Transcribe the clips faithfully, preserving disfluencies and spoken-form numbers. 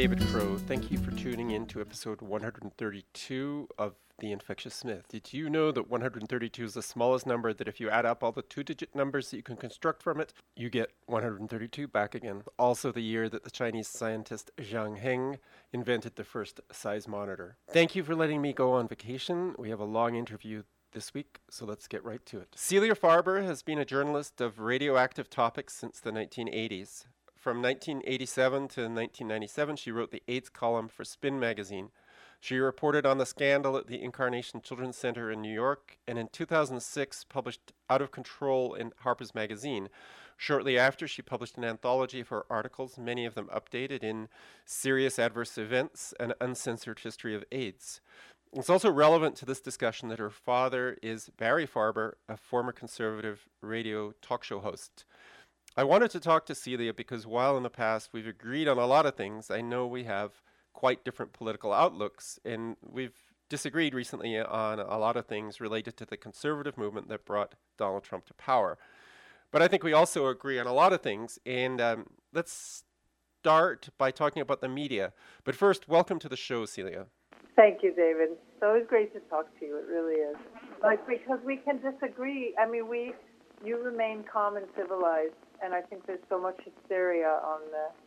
David Crow. Thank you for tuning in to episode one hundred thirty-two of The Infectious Myth. Did you know that one hundred thirty-two is the smallest number, that if you add up all the two-digit numbers that you can construct from it, you get one hundred thirty-two back again? Also the year that the Chinese scientist Zhang Heng invented the first size monitor. Thank you for letting me go on vacation. We have a long interview this week, so let's get right to it. Celia Farber has been a journalist of radioactive topics since the nineteen eighties. From nineteen eighty-seven to nineteen ninety-seven, she wrote the AIDS column for Spin magazine. She reported on the scandal at the Incarnation Children's Center in New York, and in two thousand six published Out of Control in Harper's Magazine. Shortly after, she published an anthology of her articles, many of them updated in Serious Adverse Events, an Uncensored History of AIDS. It's also relevant to this discussion that her father is Barry Farber, a former conservative radio talk show host. I wanted to talk to Celia because while in the past we've agreed on a lot of things, I know we have quite different political outlooks, and we've disagreed recently on a lot of things related to the conservative movement that brought Donald Trump to power. But I think we also agree on a lot of things, and um, let's start by talking about the media. But first, welcome to the show, Celia. Thank you, David. It's always great to talk to you. It really is. Like, because we can disagree. I mean, we, you remain calm and civilized. And I think there's so much hysteria on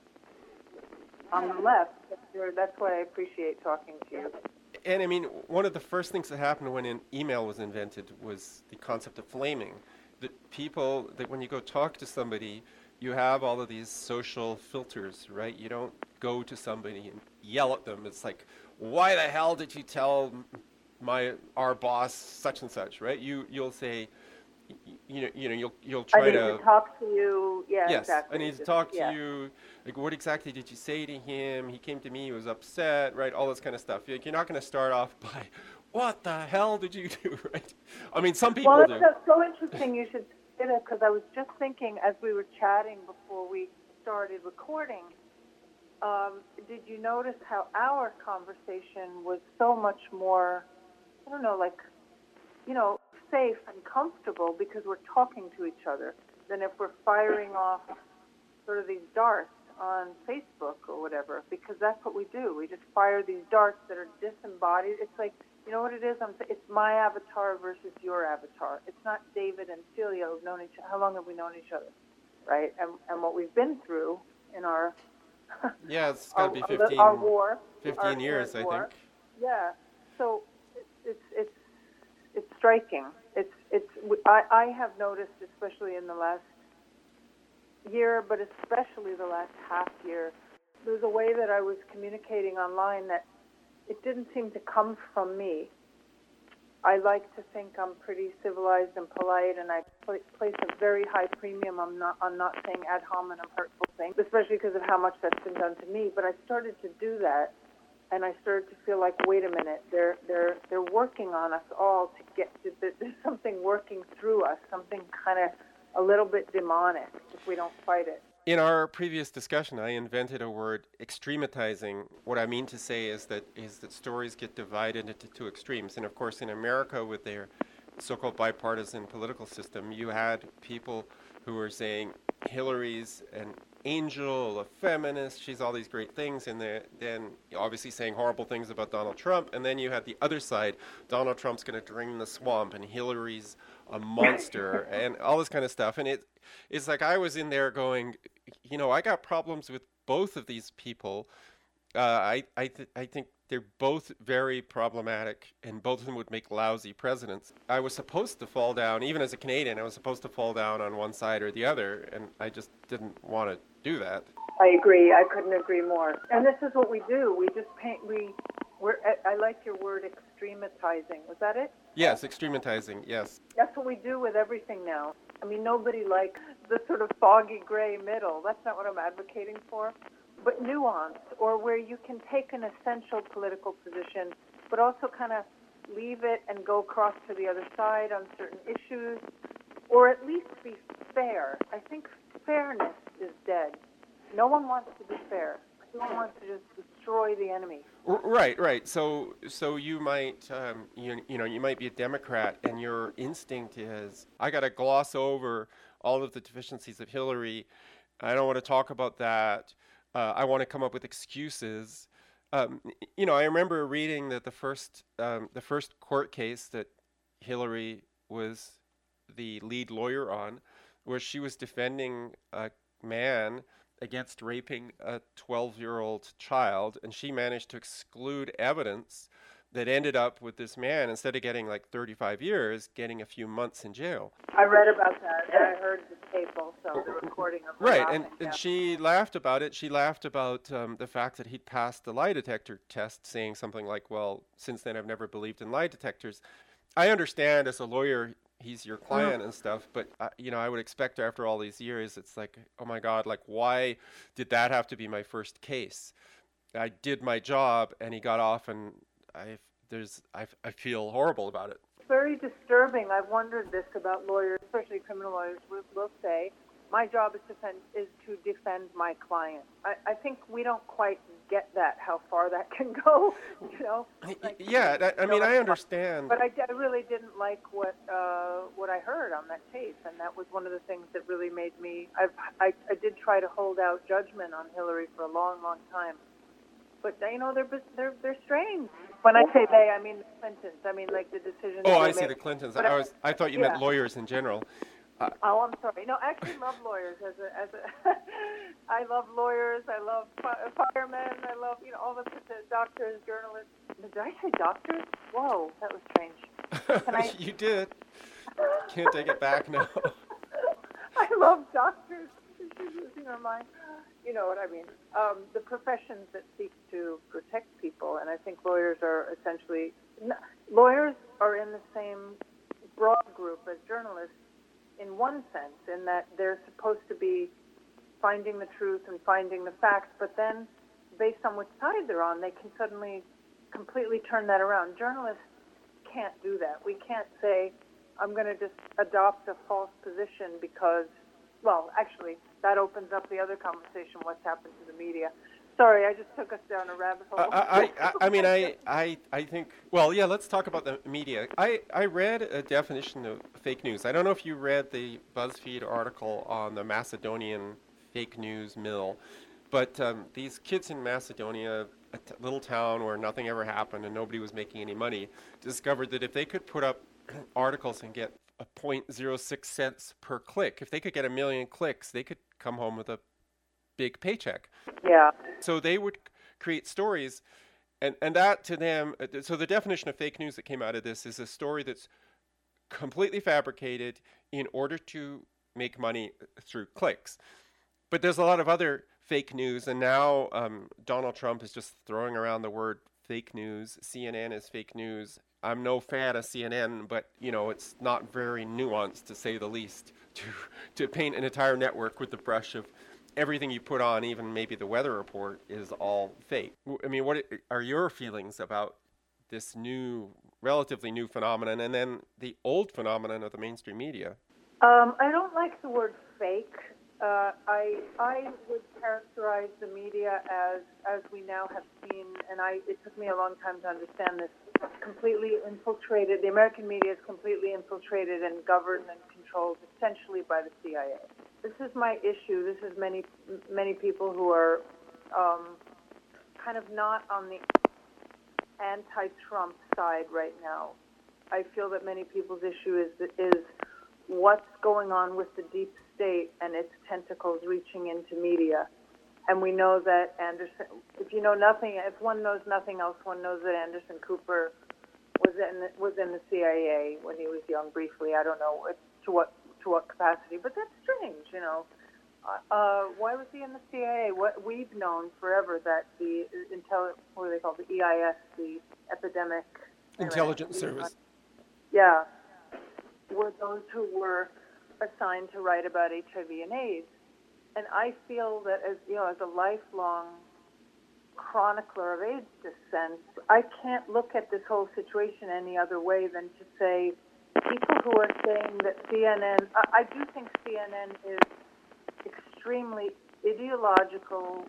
the on the left. That's why I appreciate talking to you. And I mean, one of the first things that happened when an email was invented was the concept of flaming. That people, that when you go talk to somebody, you have all of these social filters, right? You don't go to somebody and yell at them. It's like, why the hell did you tell my our boss such and such, right? You you'll say, You know, you know, you'll you'll try I need to, to talk to you. Yeah, yes, exactly. I need to talk to yeah. you. Like, what exactly did you say to him? He came to me. He was upset, right? All this kind of stuff. Like, you're not going to start off by, "What the hell did you do?" Right? I mean, some people well, do. Well, it's so interesting. You should say that because I was just thinking as we were chatting before we started recording. Um, did you notice how our conversation was so much more? I don't know, like, you know, safe and comfortable because we're talking to each other than if we're firing off sort of these darts on Facebook or whatever, because that's what we do. We just fire these darts that are disembodied. It's like, you know what it is? I'm, it's my avatar versus your avatar. It's not David and Celia who've known each other. How long have we known each other, right? And and what we've been through in our yeah, it's got to be fifteen, our war, fifteen our years, I war. think. Yeah. So it's it's it's striking. It's it's. I, I have noticed, especially in the last year, but especially the last half year, there was a way that I was communicating online that it didn't seem to come from me. I like to think I'm pretty civilized and polite, and I pl- place a very high premium on not on not saying ad hominem hurtful things, especially because of how much that's been done to me. But I started to do that. And I started to feel like, wait a minute, they're they're they're working on us all to get to. There's something working through us, something kind of a little bit demonic if we don't fight it. In our previous discussion, I invented a word, extrematizing. What I mean to say is that is that stories get divided into two extremes. And of course, in America, with their so-called bipartisan political system, you had people who were saying Hillary's an angel, a feminist, she's all these great things, and then obviously saying horrible things about Donald Trump. And then you had the other side, Donald Trump's going to drain the swamp, and Hillary's a monster, and all this kind of stuff. And it, it's like I was in there going, you know, I got problems with both of these people. Uh, I I, th- I think they're both very problematic, and both of them would make lousy presidents. I was supposed to fall down, even as a Canadian, I was supposed to fall down on one side or the other, and I just didn't want to do that. I agree. I couldn't agree more. And this is what we do. We just paint, we, we're, I like your word, extrematizing. Was that it? Yes, extrematizing, yes. That's what we do with everything now. I mean, nobody likes the sort of foggy gray middle. That's not what I'm advocating for. But nuance, or where you can take an essential political position, but also kind of leave it and go across to the other side on certain issues, or at least be fair. I think fairness is dead. No one wants to be fair. Everyone wants to just destroy the enemy. Right, right. So, so you might, um, you, you know, you might be a Democrat, and your instinct is, I got to gloss over all of the deficiencies of Hillary. I don't want to talk about that. uh, I want to come up with excuses. Um, you know, I remember reading that the first um, the first court case that Hillary was the lead lawyer on, where she was defending a man against raping a twelve-year-old child, and she managed to exclude evidence that ended up with this man, instead of getting like thirty-five years, getting a few months in jail. I read about that. I heard the tape also, the recording of her Right, laughing. and, and Yeah. she laughed about it. She laughed about um, the fact that he'd passed the lie detector test, saying something like, well, since then I've never believed in lie detectors. I understand as a lawyer, he's your client and stuff, but, uh, you know, I would expect after all these years, it's like, oh my God, like, why did that have to be my first case? I did my job, and he got off, and I there's I, I feel horrible about it. Very disturbing. I've wondered this about lawyers, especially criminal lawyers, will, will say, my job is, defend, is to defend my client. I, I think we don't quite get that, how far that can go, you know. Like, yeah, that, I mean, I understand. But I, I really didn't like what uh, what I heard on that tape, and that was one of the things that really made me, I've, I, I did try to hold out judgment on Hillary for a long, long time. But, you know, they're they're they're strange. When I say they, I mean the Clintons. I mean, like the decision. Oh, I see made. the Clintons. But I was I thought you yeah. meant lawyers in general. Uh, oh, I'm sorry. No, I actually love lawyers. As a as a, I love lawyers. I love fi- firemen. I love you know all the, the doctors, journalists. Did I say doctors? Whoa, that was strange. Can I? You did. Can't take it back now. I love doctors. She's losing her mind. You know what I mean. Um, the professions that seek to protect people, and I think lawyers are essentially, n- lawyers are in the same broad group as journalists in one sense, in that they're supposed to be finding the truth and finding the facts, but then based on which side they're on, they can suddenly completely turn that around. Journalists can't do that. We can't say, I'm going to just adopt a false position because, well, actually, that opens up the other conversation, what's happened to the media. Sorry, I just took us down a rabbit hole. I, I, I mean, I, I, I think, well, yeah, let's talk about the media. I, I read a definition of fake news. I don't know if you read the BuzzFeed article on the Macedonian fake news mill, but um, these kids in Macedonia, a t- little town where nothing ever happened and nobody was making any money, discovered that if they could put up articles and get a zero point zero six cents per click, if they could get a million clicks, they could come home with a big paycheck. Yeah. So they would create stories, and, and that to them, so the definition of fake news that came out of this is a story that's completely fabricated in order to make money through clicks. But there's a lot of other fake news, and now um, Donald Trump is just throwing around the word fake news. C N N is fake news. I'm no fan of C N N, but you know it's not very nuanced, to say the least, to to paint an entire network with the brush of everything you put on, even maybe the weather report, is all fake. I mean, what are your feelings about this new, relatively new phenomenon, and then the old phenomenon of the mainstream media? Um, I don't like the word fake. Uh, I I would characterize the media as, as we now have seen, and I it took me a long time to understand this, completely infiltrated. The American media is completely infiltrated and governed and controlled essentially by the C I A. This is my issue. This is many many people who are um, kind of not on the anti-Trump side right now. I feel that many people's issue is is what's going on with the deep state and its tentacles reaching into media. And we know that Anderson, if you know nothing, if one knows nothing else, one knows that Anderson Cooper was in the, was in the C I A when he was young, briefly. I don't know to what to what capacity, but that's strange, you know. Uh, why was he in the C I A? What we've known forever that the intel, what do they call the E I S, the epidemic intelligence uh, service. Yeah, were those who were assigned to write about H I V and AIDS. And I feel that as you know, as a lifelong chronicler of AIDS dissent, I can't look at this whole situation any other way than to say people who are saying that C N N, I, I do think C N N is extremely ideological,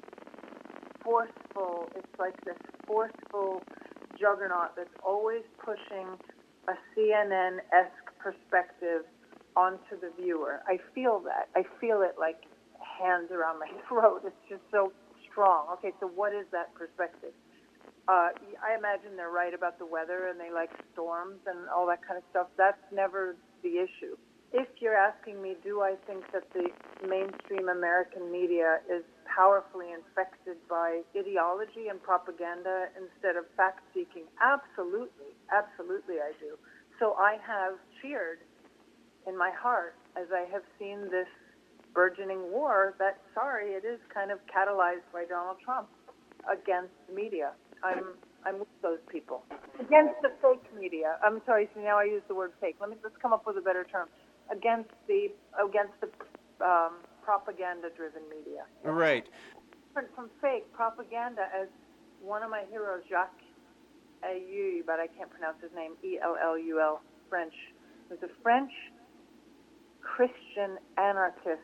forceful. It's like this forceful juggernaut that's always pushing a C N N-esque perspective onto the viewer. I feel that. I feel it like hands around my throat. It's just so strong. Okay, so what is that perspective? Uh, I imagine they're right about the weather and they like storms and all that kind of stuff. That's never the issue. If you're asking me, do I think that the mainstream American media is powerfully infected by ideology and propaganda instead of fact-seeking? Absolutely. Absolutely I do. So I have cheered in my heart as I have seen this burgeoning war that, sorry, it is kind of catalyzed by Donald Trump against the media. I'm I'm with those people. Against the fake media. I'm sorry, so now I use the word fake. Let me let's come up with a better term. Against the against the um, propaganda-driven media. Right. Different from fake propaganda, as one of my heroes, Jacques Ellul, but I can't pronounce his name, E L L U L, French, was a French Christian anarchist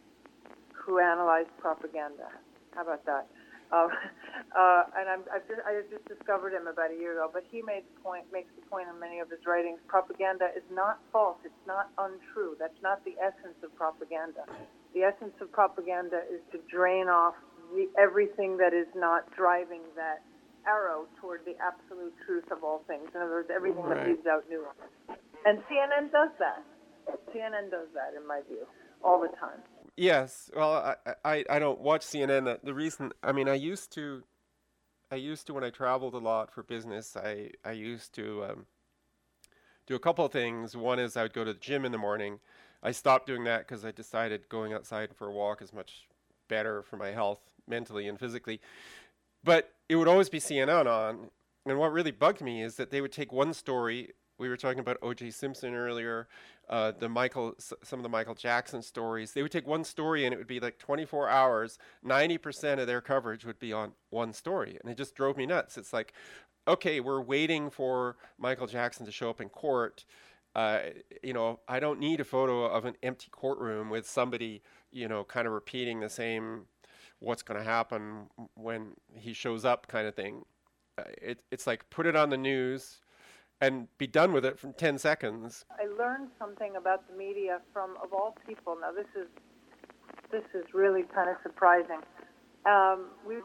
who analyzed propaganda. How about that? Uh, uh, and I'm, I've just, I just discovered him about a year ago, but he made the point, makes the point in many of his writings, propaganda is not false, it's not untrue. That's not the essence of propaganda. The essence of propaganda is to drain off the, everything that is not driving that arrow toward the absolute truth of all things. In other words, everything Right. that leaves out nuance. And C N N does that. C N N does that, in my view, all the time. Yes. Well, I, I, I don't watch C N N. The, the reason, I mean, I used to, I used to when I traveled a lot for business. I, I used to um, do a couple of things. One is I would go to the gym in the morning. I stopped doing that because I decided going outside for a walk is much better for my health, mentally and physically. But it would always be C N N on. And what really bugged me is that they would take one story. We were talking about O J Simpson earlier, uh, the Michael, s- some of the Michael Jackson stories. They would take one story and it would be like twenty-four hours. ninety percent of their coverage would be on one story. And it just drove me nuts. It's like, okay, we're waiting for Michael Jackson to show up in court. Uh, you know, I don't need a photo of an empty courtroom with somebody, you know, kind of repeating the same what's going to happen when he shows up kind of thing. Uh, it, it's like put it on the news and be done with it from ten seconds. I learned something about the media from, of all people. Now, this is this is really kind of surprising. Um, we,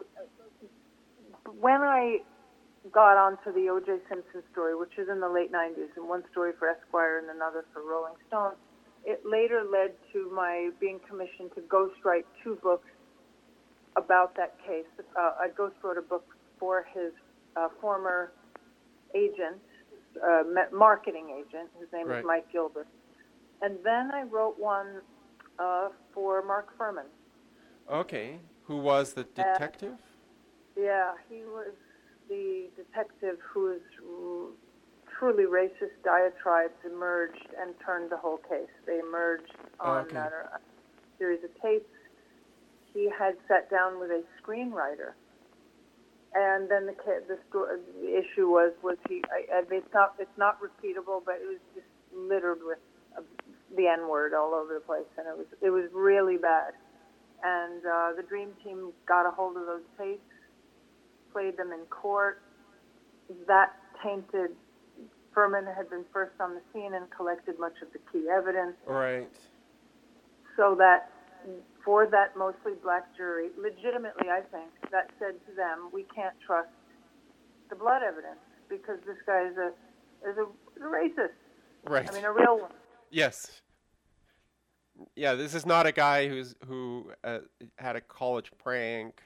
when I got onto the O J Simpson story, which is in the late nineties, and one story for Esquire and another for Rolling Stone, it later led to my being commissioned to ghostwrite two books about that case. Uh, I ghostwrote a book for his uh, former agent, uh, marketing agent, whose name Right. is Mike Gilbert. And then I wrote one uh, for Mark Furman. Okay. Who was the detective? Uh, yeah, he was the detective whose truly racist diatribes emerged and turned the whole case. They emerged on Okay. a series of tapes. He had sat down with a screenwriter. And then the the, story, the issue was was he? I, I mean, it's not it's not repeatable, but it was just littered with uh, the N word all over the place, and it was it was really bad. And uh, the Dream Team got a hold of those tapes, played them in court. That tainted. Furman had been first on the scene and collected much of the key evidence. Right. So that. For that mostly black jury, legitimately, I think, that said to them, we can't trust the blood evidence because this guy is a is a, is a racist. Right. I mean, a real one. Yes. Yeah, this is not a guy who's who uh, had a college prank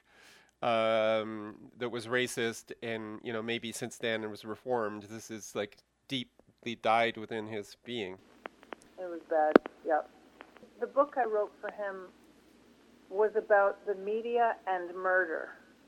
um, that was racist, and you know maybe since then it was reformed. This is like deeply died within his being. It was bad. Yeah. The book I wrote for him was about the media and murder.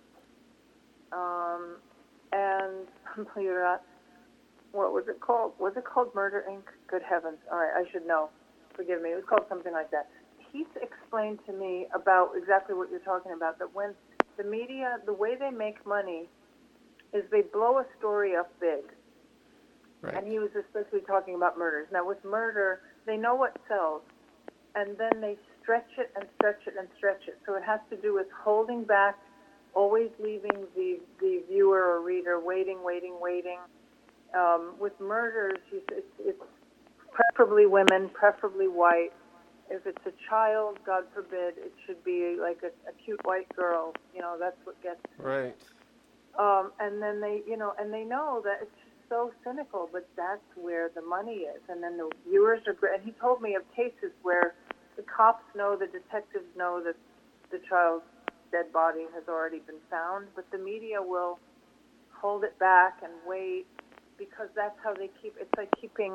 Um, and believe it or not, what was it called? Was it called Murder, Incorporated? Good heavens. All right, I should know. Forgive me. It was called something like that. He's explained to me about exactly what you're talking about, that when the media, the way they make money is they blow a story up big. Right. And he was especially talking about murders. Now, with murder, they know what sells, and then they stretch it and stretch it and stretch it. So it has to do with holding back, always leaving the, the viewer or reader waiting, waiting, waiting. Um, with murders, it's, it's preferably women, preferably white, if it's a child, God forbid, it should be like a, a cute white girl. You know, that's what gets. Right. Um, and then they, you know, and they know that it's just so cynical, but that's where the money is. And then the viewers are great. And he told me of cases where the cops know, the detectives know that the child's dead body has already been found, but the media will hold it back and wait because that's how they keep, it's like keeping,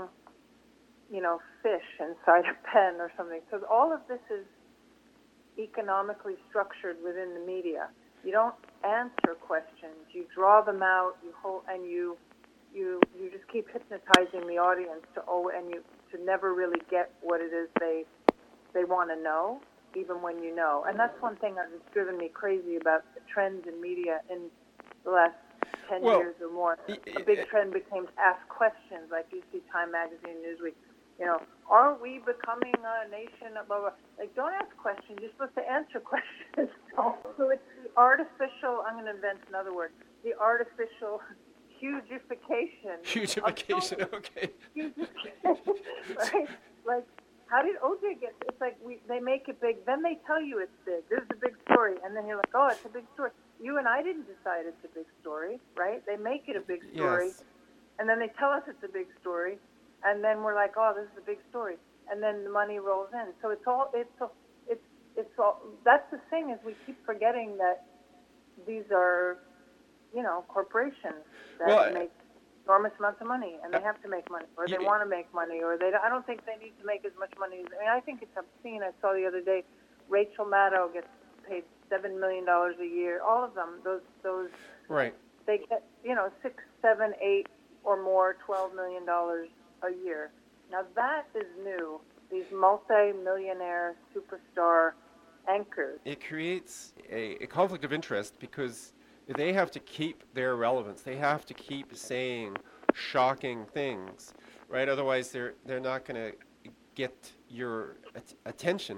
you know, fish inside a pen or something. So all of this is economically structured within the media. You don't answer questions. You draw them out. You hold, and you, you, you just keep hypnotizing the audience to oh, and you to never really get what it is they, they want to know, even when you know. And that's one thing that's driven me crazy about the trends in media in the last ten well, years or more. A big trend became to ask questions, like you see Time Magazine, Newsweek. You know, are we becoming a nation of blah, blah. Like, don't ask questions. You're supposed to answer questions. So it's the artificial, I'm going to invent another word, the artificial hugification. Hugification, okay. Hugification, right? Like, how did O J get, it's like we, they make it big, then they tell you it's big. This is a big story. And then you're like, oh, it's a big story. You and I didn't decide it's a big story, right? They make it a big story. Yes. And then they tell us it's a big story. And then we're like, oh, this is a big story. And then the money rolls in. So it's all, it's, it's, it's all, that's the thing is we keep forgetting that these are, you know, corporations that well, make enormous amounts of money, and they have to make money, or they you, want to make money, or they, I don't think they need to make as much money. I mean, I think it's obscene. I saw the other day, Rachel Maddow gets paid seven million dollars a year. All of them, those, those, right. they get, you know, six, seven, eight, or more, twelve million dollars a year. Now that is new. These multi-millionaire superstar anchors. It creates a, a conflict of interest because they have to keep their relevance. They have to keep saying shocking things, right? Otherwise, they're they're not going to get your at- attention.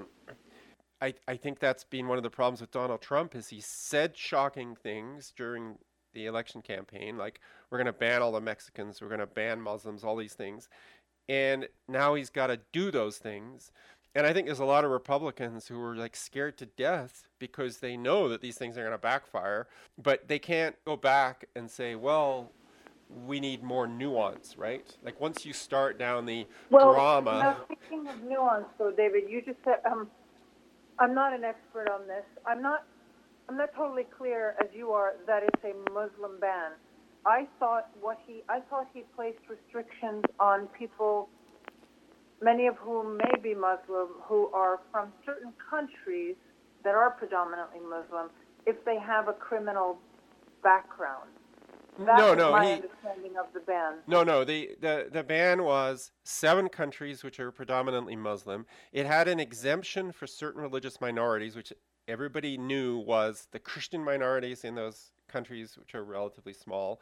I I think that's been one of the problems with Donald Trump is he said shocking things during the election campaign, like we're going to ban all the Mexicans, we're going to ban Muslims, all these things. And now he's got to do those things. And I think there's a lot of Republicans who are like scared to death because they know that these things are going to backfire, but they can't go back and say, well, we need more nuance, right? Like once you start down the well, drama. Now, speaking of nuance, though, David, you just said, um, I'm not an expert on this. I'm not I'm not totally clear, as you are, that it's a Muslim ban. I thought what he, I thought he placed restrictions on people, many of whom may be Muslim, who are from certain countries that are predominantly Muslim, if they have a criminal background. That no, was no, my he, understanding of the ban. No, no. The, the, the ban was seven countries which are predominantly Muslim. It had an exemption for certain religious minorities, which everybody knew was the Christian minorities in those countries, which are relatively small.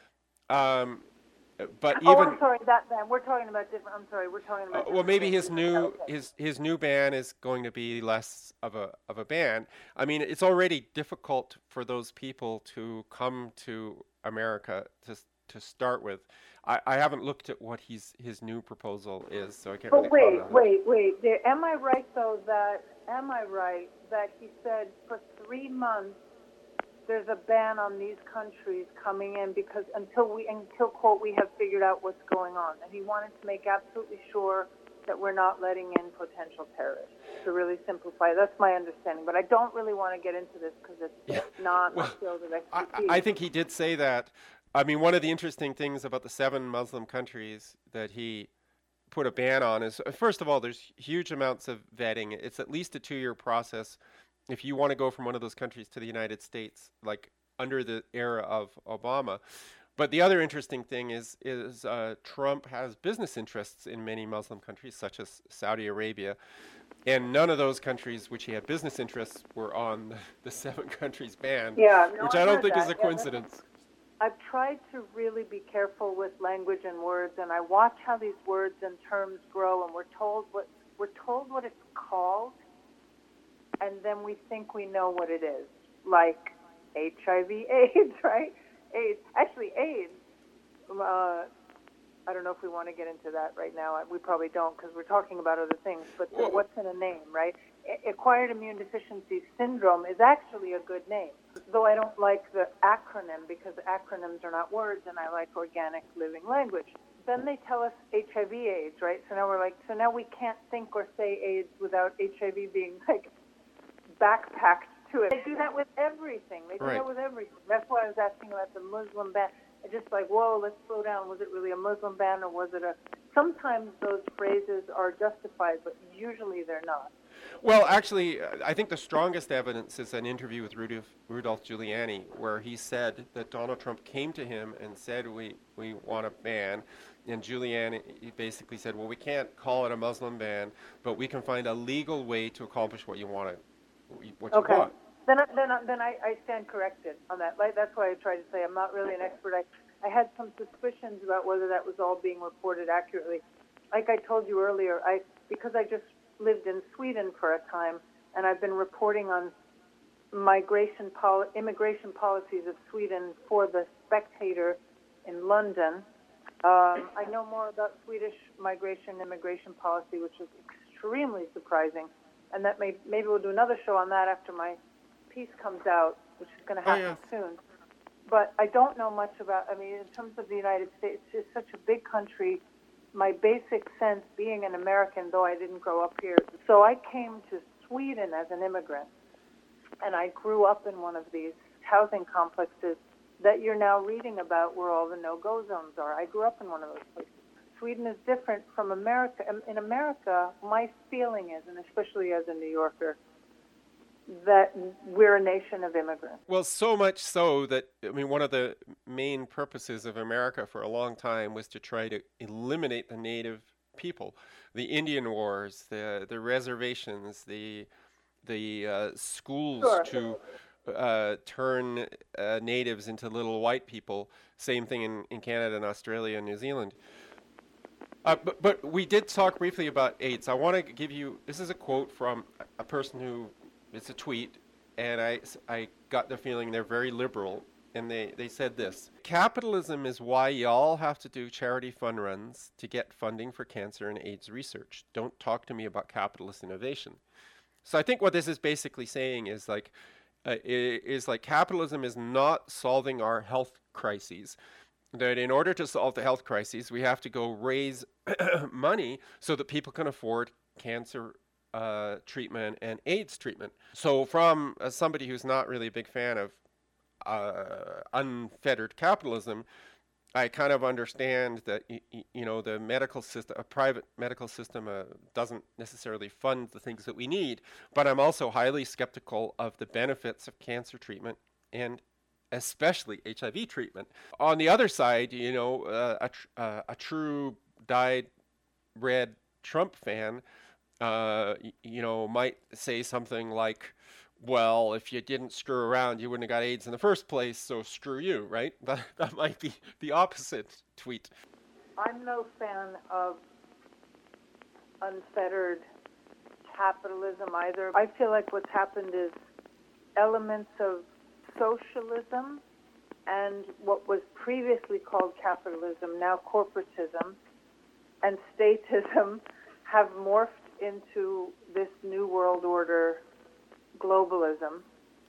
Um, but even oh, I'm sorry, that ban. We're talking about different. I'm sorry, we're talking about. Uh, well, maybe his things. new Okay. his his new ban is going to be less of a of a ban. I mean, it's already difficult for those people to come to America to to start with. I, I haven't looked at what his his new proposal is, so I can't But really wait, comment on wait, wait. There, am I right though that am I right that he said for three months there's a ban on these countries coming in because until we until quote we have figured out what's going on, and he wanted to make absolutely sure that we're not letting in potential terrorists. To really simplify, that's my understanding. But I don't really want to get into this because it's Yeah. not Well, my field of I, expertise. I think he did say that. I mean, one of the interesting things about the seven Muslim countries that he put a ban on is, uh, first of all, there's huge amounts of vetting. It's at least a two-year process if you want to go from one of those countries to the United States, like under the era of Obama. But the other interesting thing is, is uh, Trump has business interests in many Muslim countries, such as Saudi Arabia. And none of those countries which he had business interests were on the seven countries banned, Yeah, no, which I I don't heard think that. is a Yeah, coincidence. I've tried to really be careful with language and words, and I watch how these words and terms grow, and we're told what we're told what it's called, and then we think we know what it is, like H I V AIDS, right? AIDS. Actually, AIDS. Uh, I don't know if we want to get into that right now. We probably don't because we're talking about other things. But the, what's in a name, right? A- acquired immune deficiency syndrome is actually a good name, though I don't like the acronym because acronyms are not words, and I like organic living language. Then they tell us H I V AIDS, right? So now we're like, so now we can't think or say AIDS without H I V being like backpacked to it. They do that with everything. They do Right. that with everything. That's why I was asking about the Muslim ban. It's just like, whoa, let's slow down. Was it really a Muslim ban or was it a... Sometimes those phrases are justified, but usually they're not. Well, actually, uh, I think the strongest evidence is an interview with Rudolph, Rudolph Giuliani, where he said that Donald Trump came to him and said, we, we want a ban. And Giuliani he basically said, well, we can't call it a Muslim ban, but we can find a legal way to accomplish what you want. To, what you okay. want. Then, then, then I, I stand corrected on that. Like, that's why I tried to say I'm not really an expert. I, I had some suspicions about whether that was all being reported accurately. Like I told you earlier, I because I just lived in Sweden for a time, and I've been reporting on migration poli- immigration policies of Sweden for the Spectator in London. Um, I know more about Swedish migration and immigration policy, which is extremely surprising, and that may, maybe we'll do another show on that after my piece comes out, which is going to happen oh, yeah. soon. But I don't know much about, I mean, in terms of the United States, it's such a big country. My basic sense, being an American, though I didn't grow up here, so I came to Sweden as an immigrant, and I grew up in one of these housing complexes that you're now reading about where all the no-go zones are. I grew up in one of those places. Sweden is different from America. In America, my feeling is, and especially as a New Yorker, that we're a nation of immigrants. Well, so much so that, I mean, one of the main purposes of America for a long time was to try to eliminate the native people. The Indian Wars, the the reservations, the the uh, schools Sure. to uh, turn uh, natives into little white people. Same thing in, in Canada and Australia and New Zealand. Uh, but, but we did talk briefly about AIDS. I want to give you, this is a quote from a person who, it's a tweet, and I, I got the feeling they're very liberal, and they, they said this: capitalism is why y'all have to do charity fund runs to get funding for cancer and AIDS research. Don't talk to me about capitalist innovation. So I think what this is basically saying is like, uh, is like capitalism is not solving our health crises. That in order to solve the health crises, we have to go raise money so that people can afford cancer uh, treatment and AIDS treatment. So from uh, somebody who's not really a big fan of uh, unfettered capitalism, I kind of understand that, y- you know, the medical system, a private medical system uh, doesn't necessarily fund the things that we need, but I'm also highly skeptical of the benefits of cancer treatment and especially H I V treatment. On the other side, you know, uh, a, tr- uh, a true dyed red Trump fan, uh, y- you know, might say something like, well, if you didn't screw around, you wouldn't have got AIDS in the first place, so screw you, right? That, that might be the opposite tweet. I'm no fan of unfettered capitalism either. I feel like what's happened is elements of socialism and what was previously called capitalism, now corporatism, and statism have morphed into this new world order, globalism.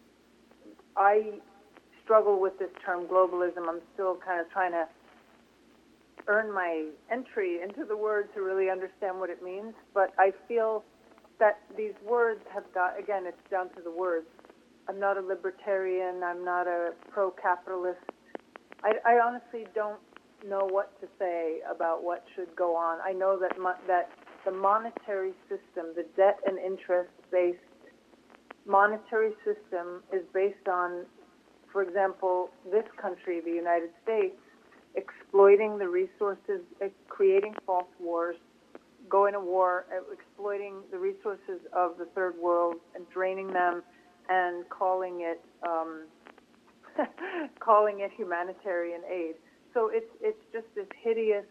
I struggle with this term globalism. I'm still kind of trying to earn my entry into the word to really understand what it means, but I feel that these words have got, again, it's down to the words. I'm not a libertarian. I'm not a pro-capitalist. I, I honestly don't know what to say about what should go on. I know that mo- that the monetary system, the debt and interest-based monetary system is based on, for example, this country, the United States, exploiting the resources, uh, creating false wars, going to war, uh, exploiting the resources of the third world and draining them, and calling it um, calling it humanitarian aid. So it's it's just this hideous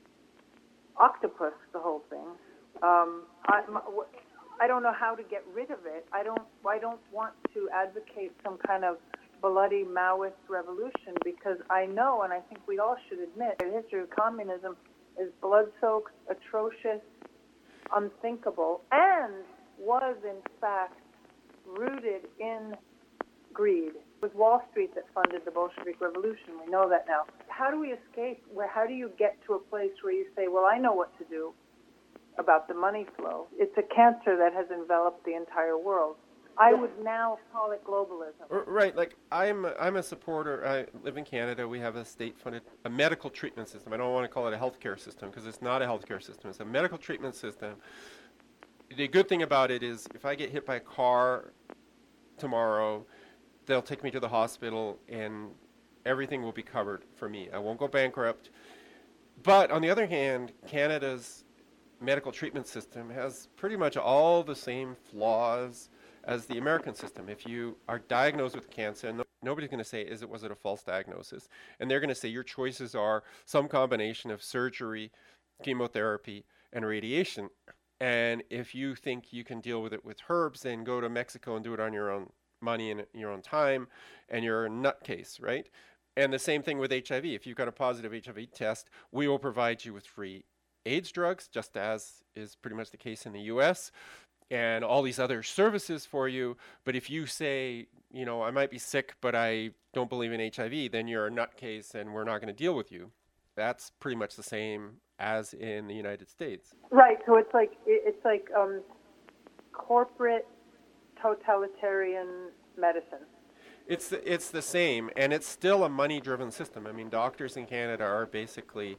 octopus, the whole thing. Um, I, my, I don't know how to get rid of it. I don't I don't want to advocate some kind of bloody Maoist revolution because I know, and I think we all should admit, the history of communism is blood-soaked, atrocious, unthinkable, and was in fact rooted in greed. It was Wall Street that funded the Bolshevik Revolution. We know that now. How do we escape? Where? How do you get to a place where you say, well, I know what to do about the money flow? It's a cancer that has enveloped the entire world. I would now call it globalism. Right, like I'm I'm a supporter. I live in Canada. We have a state-funded a medical treatment system. I don't want to call it a healthcare system because it's not a healthcare system. It's a medical treatment system. The good thing about it is if I get hit by a car tomorrow, they'll take me to the hospital and everything will be covered for me. I won't go bankrupt. But on the other hand, Canada's medical treatment system has pretty much all the same flaws as the American system. If you are diagnosed with cancer, no, nobody's going to say, is it, was it a false diagnosis? And they're going to say your choices are some combination of surgery, chemotherapy, and radiation. And if you think you can deal with it with herbs, then go to Mexico and do it on your own money and your own time, and you're a nutcase, right? And the same thing with H I V. If you've got a positive H I V test, we will provide you with free AIDS drugs, just as is pretty much the case in the U S, and all these other services for you. But if you say, you know, I might be sick, but I don't believe in H I V, then you're a nutcase and we're not going to deal with you. That's pretty much the same as in the United States. Right. So it's like it's like um, corporate totalitarian medicine. It's the, it's the same, and it's still a money-driven system. I mean, doctors in Canada are basically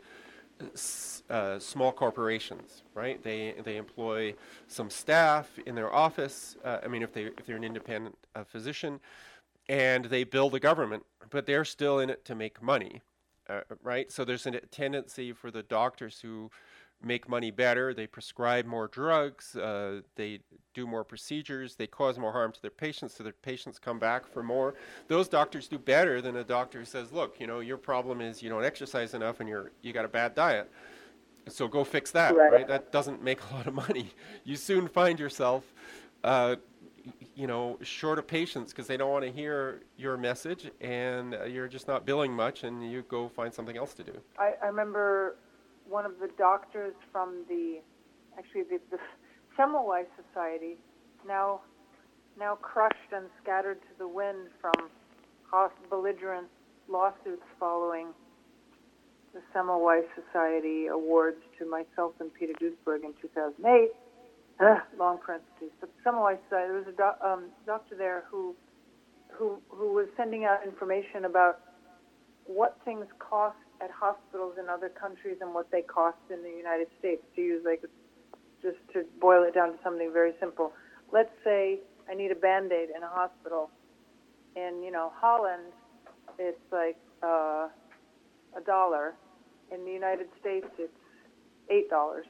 Uh, small corporations, right? They they employ some staff in their office. Uh, I mean, if they if they're an independent uh, physician, and they build a government, but they're still in it to make money, uh, right? So there's a tendency for the doctors who make money better. They prescribe more drugs. Uh, they do more procedures. They cause more harm to their patients, so their patients come back for more. Those doctors do better than a doctor who says, look, you know, your problem is you don't exercise enough and you're you got a bad diet. So go fix that, right? right? That doesn't make a lot of money. You soon find yourself, uh, you know, short of patients because they don't want to hear your message, and uh, you're just not billing much, and you go find something else to do. I, I remember one of the doctors from the, actually the, the Semmelweis Society, now now crushed and scattered to the wind from belligerent lawsuits following the Semmelweis Society awards to myself and Peter Duisberg in two thousand eight. Ugh, long parentheses. But the Semmelweis Society, there was a do, um, doctor there who, who who was sending out information about what things cost at hospitals in other countries and what they cost in the United States. To use like, just to boil it down to something very simple. Let's say I need a Band-Aid in a hospital. In, you know, Holland, it's like uh, a dollar. In the United States, it's eight dollars.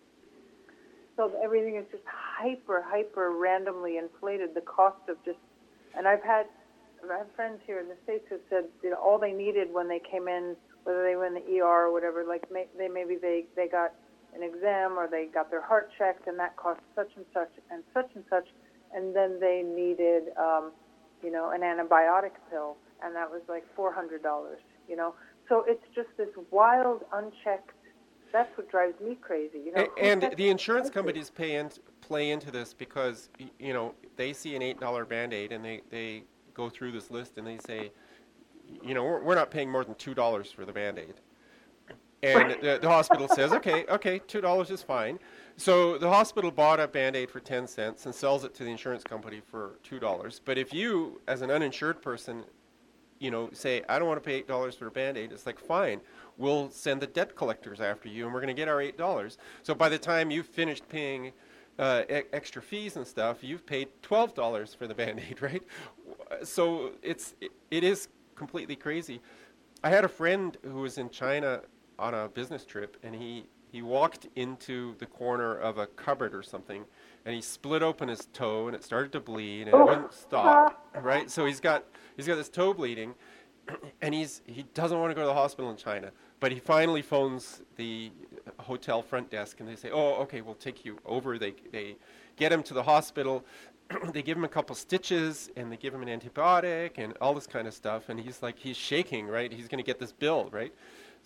So everything is just hyper, hyper randomly inflated. The cost of just, and I've had, I have friends here in the States who said, you know, all they needed when they came in, whether they were in the E R or whatever, like may, they maybe they, they got an exam or they got their heart checked, and that cost such and such and such and such, and then they needed, um, you know, an antibiotic pill, and that was like four hundred dollars, you know. So it's just this wild, unchecked. That's what drives me crazy, you know. And, and the insurance companies pay in, play into this because, you know, they see an eight dollar Band-Aid and they, they go through this list and they say, you know, we're, we're not paying more than two dollars for the Band-Aid. And the, the hospital says, okay, okay, two dollars is fine. So the hospital bought a Band-Aid for ten cents and sells it to the insurance company for two dollars. But if you, as an uninsured person, you know, say, I don't want to pay eight dollars for a Band-Aid, it's like, fine, we'll send the debt collectors after you and we're going to get our eight dollars. So by the time you've finished paying uh, e- extra fees and stuff, you've paid twelve dollars for the Band-Aid, right? So it's it, it is completely crazy. I had a friend who was in China on a business trip, and he, he walked into the corner of a cupboard or something, and he split open his toe, and it started to bleed, and it wouldn't stop, right? So he's got he's got this toe bleeding, and he's he doesn't want to go to the hospital in China, but he finally phones the hotel front desk, and they say, oh, okay, we'll take you over. They they get him to the hospital. They give him a couple stitches, and they give him an antibiotic, and all this kind of stuff, and he's like, he's shaking, right? He's going to get this bill, right?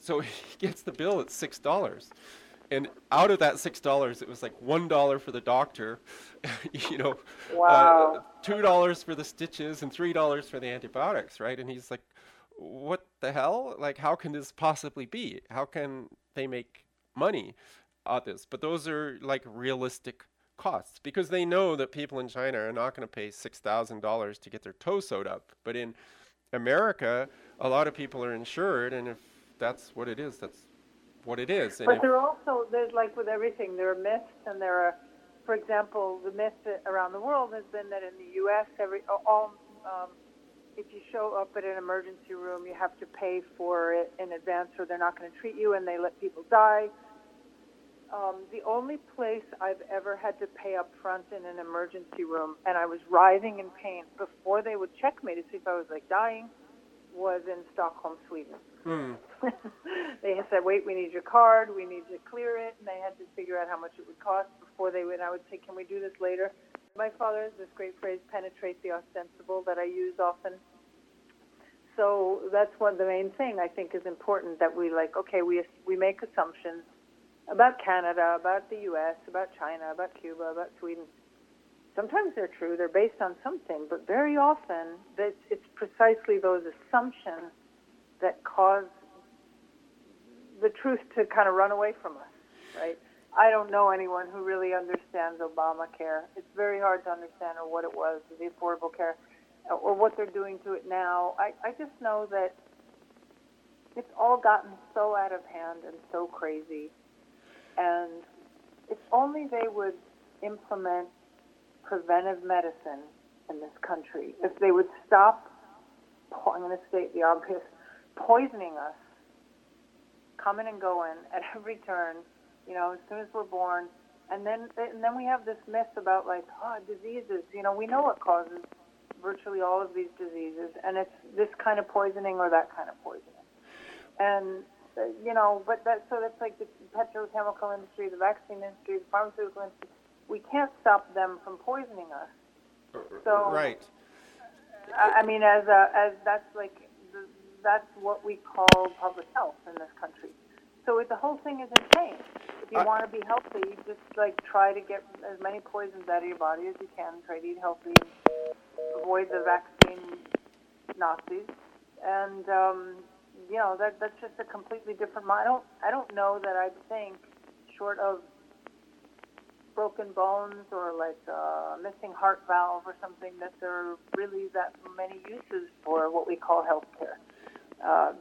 So he gets the bill at six dollars. And out of that six dollars, it was like one dollar for the doctor, you know, uh, Wow. two dollars for the stitches, and three dollars for the antibiotics, right? And he's like, "What the hell? Like, how can this possibly be? How can they make money on this?" But those are like realistic costs because they know that people in China are not going to pay six thousand dollars to get their toe sewed up. But in America, a lot of people are insured, and if that's what it is, that's what it is. And But if there are also, there's like with everything, there are myths and there are, for example, the myth that around the world has been that in the U S, every, all, um, if you show up at an emergency room, you have to pay for it in advance or they're not going to treat you and they let people die. Um, the only place I've ever had to pay up front in an emergency room, and I was writhing in pain before they would check me to see if I was like dying, was in Stockholm, Sweden. hmm, They had said, wait, we need your card, we need to clear it, and they had to figure out how much it would cost before they would, and I would say, can we do this later? My father has this great phrase, penetrate the ostensible, that I use often. So that's one, the main thing I think is important, that we like, okay, we we make assumptions about Canada, about the U S, about China, about Cuba, about Sweden. Sometimes they're true, they're based on something, but very often it's, it's precisely those assumptions that cause the truth to kind of run away from us, right? I don't know anyone who really understands Obamacare. It's very hard to understand or what it was, the Affordable Care, or what they're doing to it now. I, I just know that it's all gotten so out of hand and so crazy. And if only they would implement preventive medicine in this country, if they would stop, I'm going to state the obvious, poisoning us, coming and going at every turn, you know, as soon as we're born. And then and then we have this myth about, like, oh, diseases. You know, we know what causes virtually all of these diseases, and it's this kind of poisoning or that kind of poisoning. And, uh, you know, but that, so that's like the petrochemical industry, the vaccine industry, the pharmaceutical industry. We can't stop them from poisoning us. So, right. I, I mean, as a, as that's like, the, that's what we call public health in this country. So it, the whole thing is insane. If you I, want to be healthy, you just like try to get as many poisons out of your body as you can. Try to eat healthy and avoid the vaccine Nazis. And um, you know that that's just a completely different. I don't I don't know that I think, short of broken bones or like a missing heart valve or something, that there are really that many uses for what we call healthcare. Uh,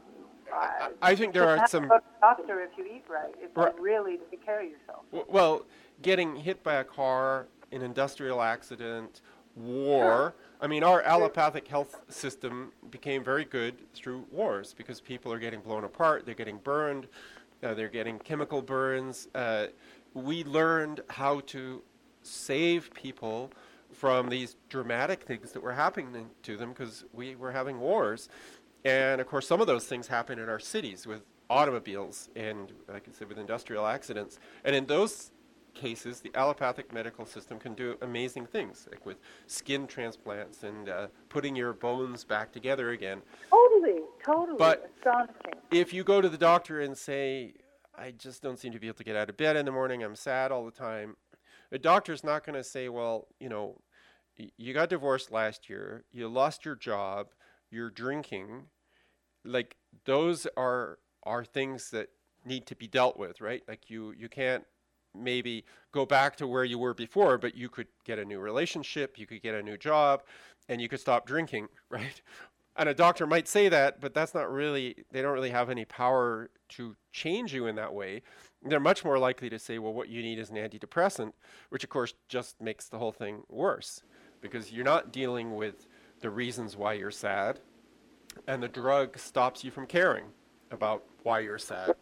I, I think there are some. Go to the doctor if you eat right, if Right. you really take care of yourself. w- Well, getting hit by a car, an industrial accident, war. Sure. I mean, our allopathic health system became very good through wars because people are getting blown apart, they're getting burned, uh, they're getting chemical burns. Uh, we learned how to save people from these dramatic things that were happening to them because we were having wars. And of course, some of those things happen in our cities with automobiles and, like I said, with industrial accidents. And in those cases, the allopathic medical system can do amazing things, like with skin transplants and uh, putting your bones back together again. Totally, totally But astonishing. if you go to the doctor and say, I just don't seem to be able to get out of bed in the morning, I'm sad all the time, the doctor's not going to say, well, you know, y- you got divorced last year, you lost your job, you're drinking. Like, those are are things that need to be dealt with, right? Like, you you can't maybe go back to where you were before, but you could get a new relationship, you could get a new job, and you could stop drinking, right? And a doctor might say that, but that's not really, they don't really have any power to change you in that way. They're much more likely to say, well, what you need is an antidepressant, which of course just makes the whole thing worse because you're not dealing with the reasons why you're sad, and the drug stops you from caring about why you're sad.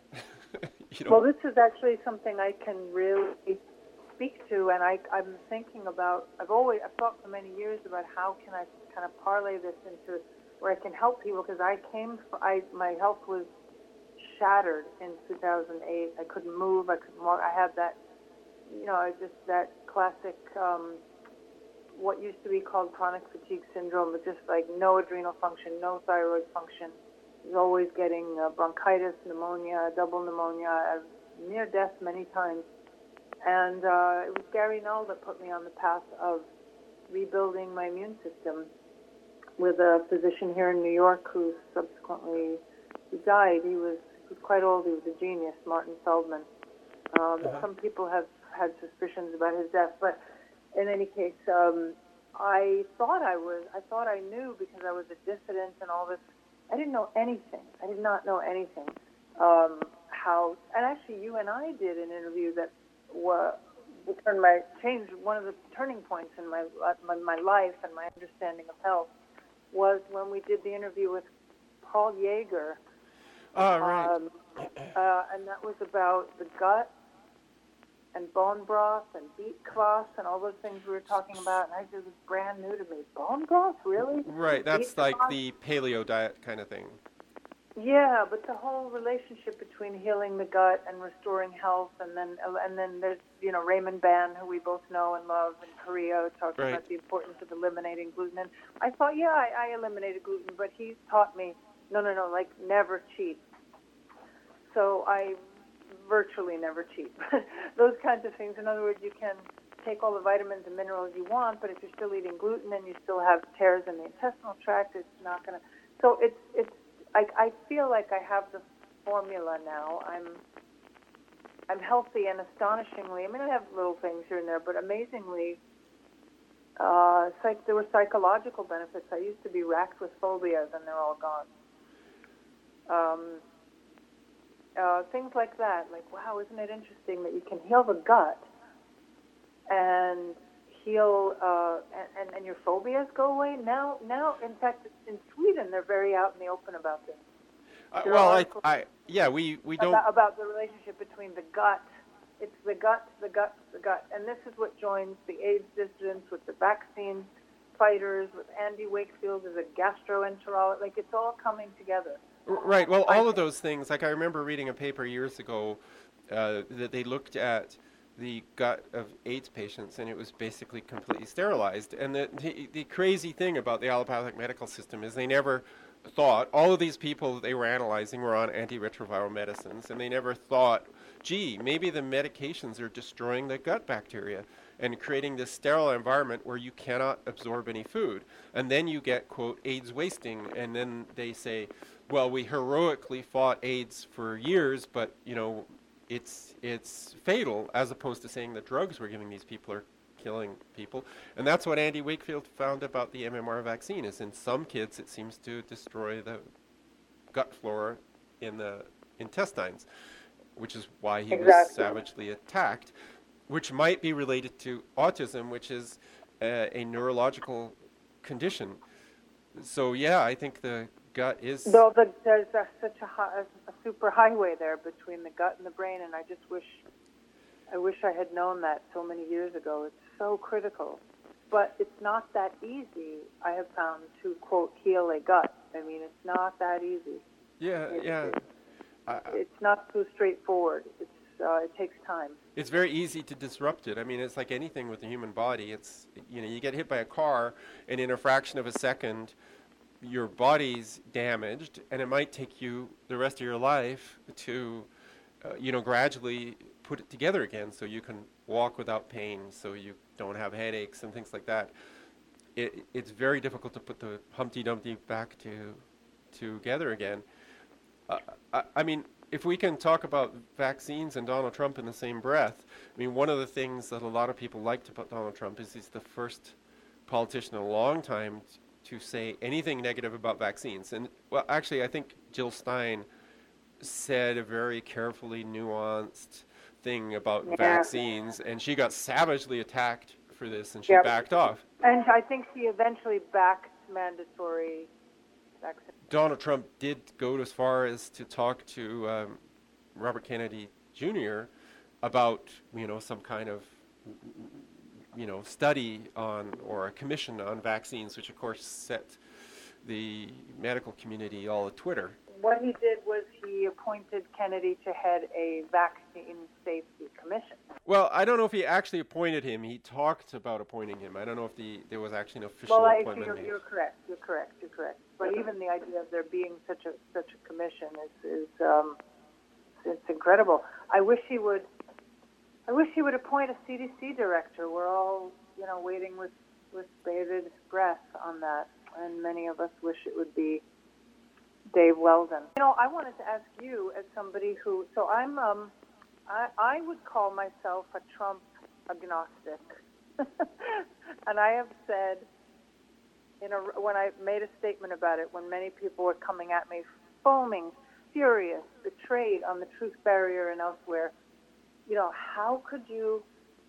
you know? Well, this is actually something I can really speak to, and I, I'm thinking about. I've always, I've thought for many years about how can I kind of parlay this into where I can help people, because I came, I my health was shattered in two thousand eight. I couldn't move. I couldn't walk. I had that, you know, I just that classic, um, what used to be called chronic fatigue syndrome, but just like no adrenal function, no thyroid function, was always getting uh, bronchitis, pneumonia, double pneumonia, uh, near death many times. And uh, it was Gary Null that put me on the path of rebuilding my immune system with a physician here in New York who subsequently he died. He was, he was quite old. He was a genius, Martin Feldman. Um, uh-huh. Some people have had suspicions about his death, but in any case, um, I thought I was, I thought I knew because I was a dissident and all this. I didn't know anything. I did not know anything. Um, how, and actually you and I did an interview that was, turned my, changed one of the turning points in my, my, my life and my understanding of health was when we did the interview with Paul Yeager. Oh, right. Um, uh, and that was about the gut and bone broth and beet kvass and all those things we were talking about. And I, it was brand new to me. Bone broth, really? Right, that's Beet like kvass? the paleo diet kind of thing. Yeah, but the whole relationship between healing the gut and restoring health, and then and then there's, you know, Raymond Ban, who we both know and love in Korea, talking Right. about the importance of eliminating gluten. And I thought, yeah, I, I eliminated gluten, but he's taught me, no, no, no, like never cheat. So I virtually never cheat. Those kinds of things. In other words, you can take all the vitamins and minerals you want, but if you're still eating gluten and you still have tears in the intestinal tract, it's not going to. So it's it's. I, I feel like I have the formula now. I'm I'm healthy and astonishingly. I mean, I have little things here and there, but amazingly, uh, psych, there were psychological benefits. I used to be racked with phobias, and they're all gone. Um, uh, things like that. Like, wow, isn't it interesting that you can heal the gut and heal, uh, and, and, and your phobias go away? Now, now, in fact, in Sweden, they're very out in the open about this. Uh, well, I, I, yeah, we, we don't... About, about the relationship between the gut. It's the gut, the gut, the gut. And this is what joins the AIDS dissidents with the vaccine fighters, with Andy Wakefield as a gastroenterologist. Like, it's all coming together. Right. Well, all of those things, like I remember reading a paper years ago uh, that they looked at the gut of AIDS patients, and it was basically completely sterilized. And the, the, the crazy thing about the allopathic medical system is they never thought, all of these people that they were analyzing were on antiretroviral medicines, and they never thought, gee, maybe the medications are destroying the gut bacteria and creating this sterile environment where you cannot absorb any food. And then you get, quote, AIDS wasting, and then they say, well, we heroically fought AIDS for years, but, you know, it's it's fatal, as opposed to saying the drugs we're giving these people are killing people. And that's what Andy Wakefield found about the M M R vaccine, is in some kids it seems to destroy the gut flora in the intestines, which is why he Exactly. was savagely attacked, which might be related to autism, which is uh, a neurological condition. So, yeah, I think the gut is... Though the, there's a, such a, hi, a super highway there between the gut and the brain, and I just wish I wish I had known that so many years ago. It's so critical. But it's not that easy, I have found, to, quote, heal a gut. I mean, it's not that easy. Yeah, It's, yeah. It's, I, it's not so straightforward. It's uh, it takes time. It's very easy to disrupt it. I mean, it's like anything with the human body. It's, you know, you get hit by a car, and in a fraction of a second, your body's damaged, and it might take you the rest of your life to, uh, you know, gradually put it together again so you can walk without pain, so you don't have headaches and things like that. It, it's very difficult to put the Humpty Dumpty back to together again. Uh, I, I mean, if we can talk about vaccines and Donald Trump in the same breath, I mean, one of the things that a lot of people liked about Donald Trump is he's the first politician in a long time t- to say anything negative about vaccines. And, well, actually, I think Jill Stein said a very carefully nuanced thing about Yeah. vaccines, and she got savagely attacked for this, and she Yep. backed off. And I think she eventually backed mandatory vaccine. Donald Trump did go as far as to talk to um, Robert Kennedy Junior about, you know, some kind of, you know, study on, or a commission on vaccines, which of course set the medical community all a Twitter. what he did was he appointed Kennedy to head a vaccine safety commission. Well, I don't know if he actually appointed him. He talked about appointing him. I don't know if the there was actually an official well, I, appointment you're, made. you're correct. You're correct. You're correct. But even the idea of there being such a such a commission is is um, it's incredible. I wish he would. I wish he would appoint a C D C director. We're all, you know, waiting with with bated breath on that, and many of us wish it would be Dave Weldon. You know, I wanted to ask you, as somebody who, so I'm, um, I, I would call myself a Trump agnostic, and I have said, in a, when I made a statement about it, when many people were coming at me, foaming, furious, betrayed on the truth barrier and elsewhere, you know, how could you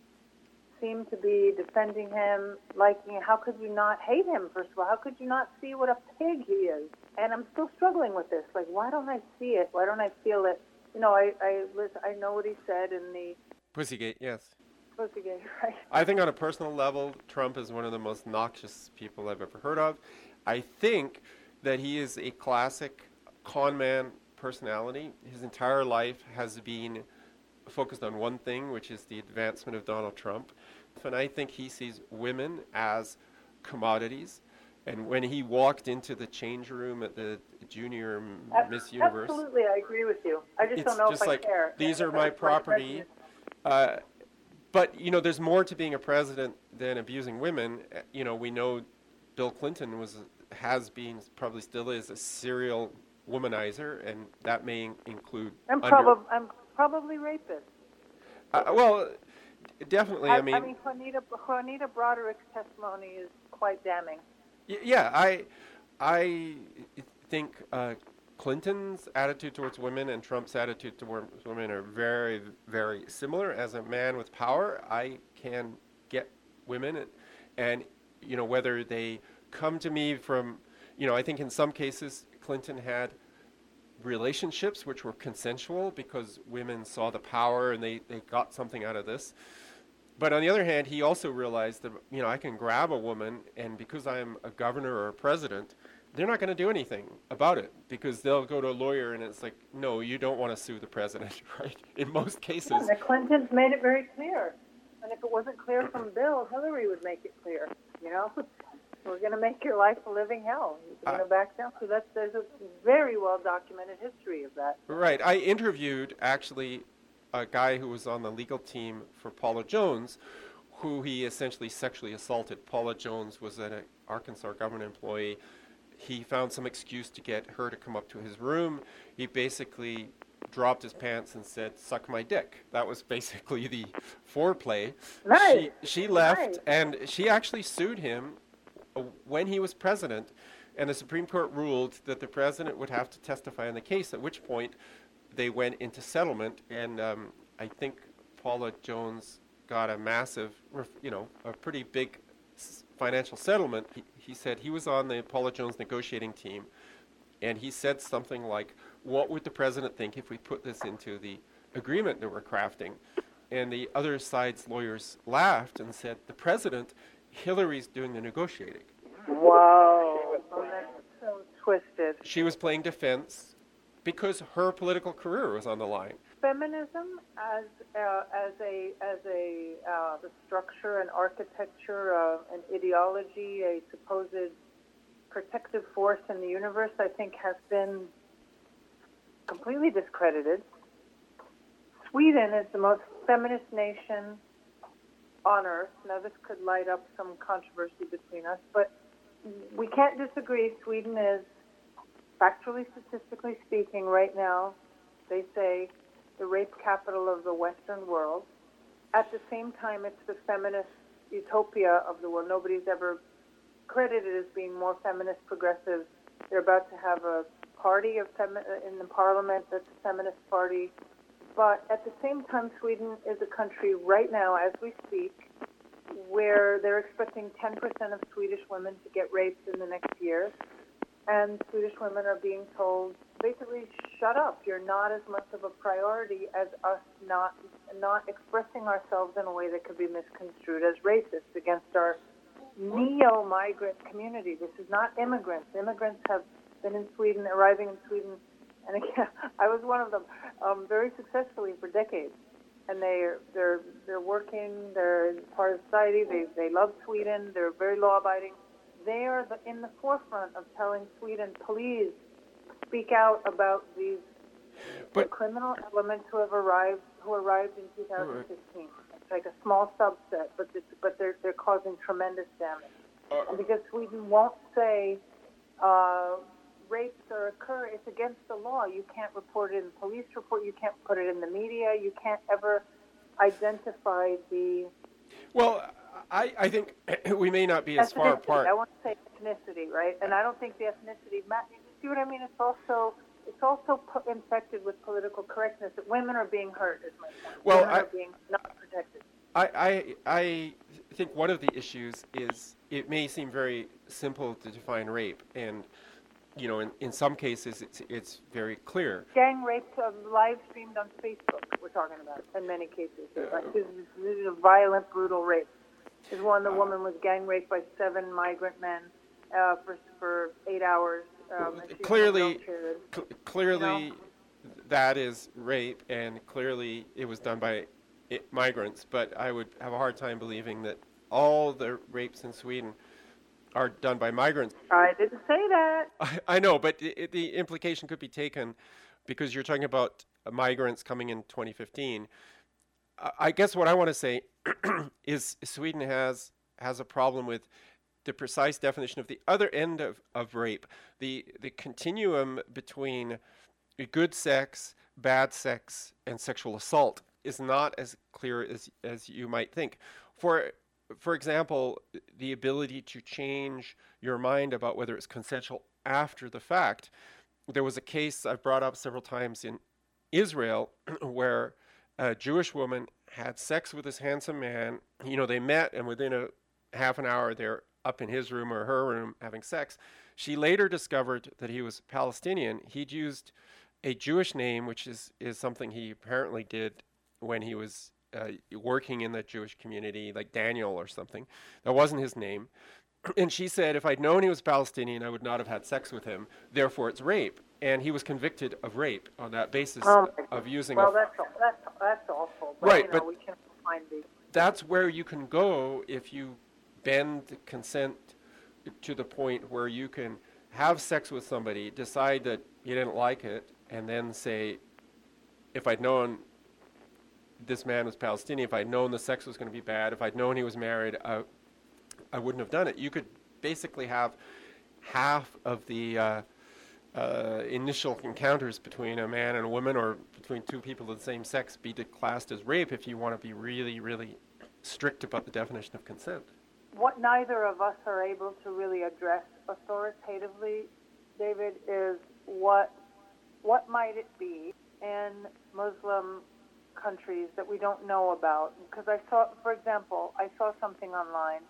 seem to be defending him, liking him? How could you not hate him, first of all? How could you not see what a pig he is? And I'm still struggling with this. Like, why don't I see it? Why don't I feel it? You know, I I, listen, I know what he said in the... Pussygate, yes. Pussygate, right. I think on a personal level, Trump is one of the most noxious people I've ever heard of. I think that he is a classic con man personality. His entire life has been focused on one thing, which is the advancement of Donald Trump. And I think he sees women as commodities. And when he walked into the change room at the junior Ab- Miss Universe... Absolutely, I agree with you. I just it's don't know just if I like, care. these Yeah, are my it's like property. Uh, but, you know, there's more to being a president than abusing women. Uh, You know, we know Bill Clinton was, has been, probably still is, a serial womanizer, and that may in- include... I'm, under- prob- I'm probably rapist. Uh, well, definitely. I, I mean, I mean, Juanita, Juanita Broderick's testimony is quite damning. y- yeah, I, I think uh, Clinton's attitude towards women and Trump's attitude towards women are very, very similar. As a man with power, I can get women, and, and you know, whether they come to me from, you know, I think in some cases Clinton had relationships which were consensual because women saw the power and they, they got something out of this. But on the other hand, he also realized that, you know, I can grab a woman, and because I'm a governor or a president, they're not going to do anything about it because they'll go to a lawyer and it's like, no, you don't want to sue the president, right? In most cases. Yeah, the Clintons made it very clear. And if it wasn't clear from Bill, Hillary would make it clear, you know? We're going to make your life a living hell. You're going to back down. So that's, there's a very well-documented history of that. Right. I interviewed, actually, a guy who was on the legal team for Paula Jones, who he essentially sexually assaulted. Paula Jones was an Arkansas government employee. He found some excuse to get her to come up to his room. He basically dropped his pants and said, "Suck my dick." That was basically the foreplay. Nice. She, she left, Nice. and she actually sued him when he was president, and the Supreme Court ruled that the president would have to testify in the case, at which point they went into settlement, and um, I think Paula Jones got a massive, you know, a pretty big s- financial settlement. He, he said he was on the Paula Jones negotiating team, and he said something like, what would the president think if we put this into the agreement that we're crafting? And the other side's lawyers laughed and said, the president, Hillary's doing the negotiating. Wow. Oh, that's so twisted. She was playing defense because her political career was on the line. Feminism as uh, as a as a uh, the structure and architecture, uh, an ideology, a supposed protective force in the universe, I think has been completely discredited. Sweden is the most feminist nation on earth. Now, this could light up some controversy between us, but we can't disagree. Sweden is, factually, statistically speaking, right now, they say, the rape capital of the Western world. At the same time, it's the feminist utopia of the world. Nobody's ever credited as being more feminist progressive. They're about to have a party of femi- in the parliament that's a feminist party. But at the same time, Sweden is a country right now, as we speak, where they're expecting ten percent of Swedish women to get raped in the next year. And Swedish women are being told, basically, shut up. You're not as much of a priority as us not not expressing ourselves in a way that could be misconstrued as racist against our neo-migrant community. This is not immigrants. Immigrants have been in Sweden, arriving in Sweden and again, I was one of them, um, very successfully for decades. And they're they're they're working. They're part of society. They they love Sweden. They're very law-abiding. They are the, in the forefront of telling Sweden, please speak out about these but, the criminal elements who have arrived who arrived in two thousand fifteen. It's like a small subset, but it's, but they're they're causing tremendous damage. uh, And because Sweden won't say uh, rapes are occur, it's against the law. You can't report it in the police report. You can't put it in the media. You can't ever identify the. Well, I, I think we may not be as far apart. I want to say ethnicity, right? And I don't think the ethnicity. You see what I mean? It's also it's also infected with political correctness. That women are being hurt, is my point. Well, women I, are being not protected. I, I I think one of the issues is it may seem very simple to define rape, and you know, in, in some cases it's it's very clear. Gang rape uh, live streamed on Facebook. We're talking about in many cases. Uh, this, is, this is a violent, brutal rape. This one, the woman was gang raped by seven migrant men uh, for for eight hours. Um, and clearly, cl- clearly, you know? that is rape, and clearly it was done by it, migrants. But I would have a hard time believing that all the rapes in Sweden are done by migrants. I didn't say that. I, I know, but it, the implication could be taken because you're talking about migrants coming in twenty fifteen. I, I guess what I want to say is Sweden has has a problem with the precise definition of the other end of, of rape, the the continuum between good sex, bad sex, and sexual assault is not as clear as as you might think. For For example, the ability to change your mind about whether it's consensual after the fact. There was a case I've brought up several times in Israel where a Jewish woman had sex with this handsome man. You know, they met, and within a half an hour, they're up in his room or her room having sex. She later discovered that he was Palestinian. He'd used a Jewish name, which is, is something he apparently did when he was Uh, working in the Jewish community, like Daniel or something. That wasn't his name. And she said, if I'd known he was Palestinian, I would not have had sex with him. Therefore, it's rape. And he was convicted of rape on that basis oh of using well, a... that's, that's, that's awful. But, right, you know, but we can find these. That's where you can go if you bend consent to the point where you can have sex with somebody, decide that you didn't like it, and then say, if I'd known this man was Palestinian, if I'd known the sex was going to be bad, if I'd known he was married, I, I wouldn't have done it. You could basically have half of the uh, uh, initial encounters between a man and a woman, or between two people of the same sex, be declassed as rape if you want to be really, really strict about the definition of consent. What neither of us are able to really address authoritatively, David, is what what might it be in Muslim countries that we don't know about. Because I saw, for example, I saw something online,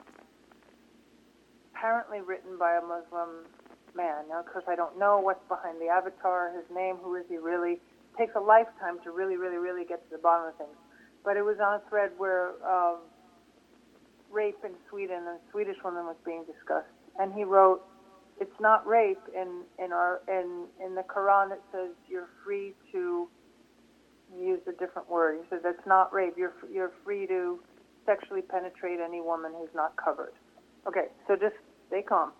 apparently written by a Muslim man. Now, of course, I don't know what's behind the avatar, his name, who is he really. It takes a lifetime to really, really, really get to the bottom of things. But it was on a thread where uh, rape in Sweden, and a Swedish woman was being discussed. And he wrote, it's not rape. In, in, our, in, in the Quran, it says you're free to use a different word. He says that's not rape. You're you're free to sexually penetrate any woman who's not covered. Okay, so just stay calm.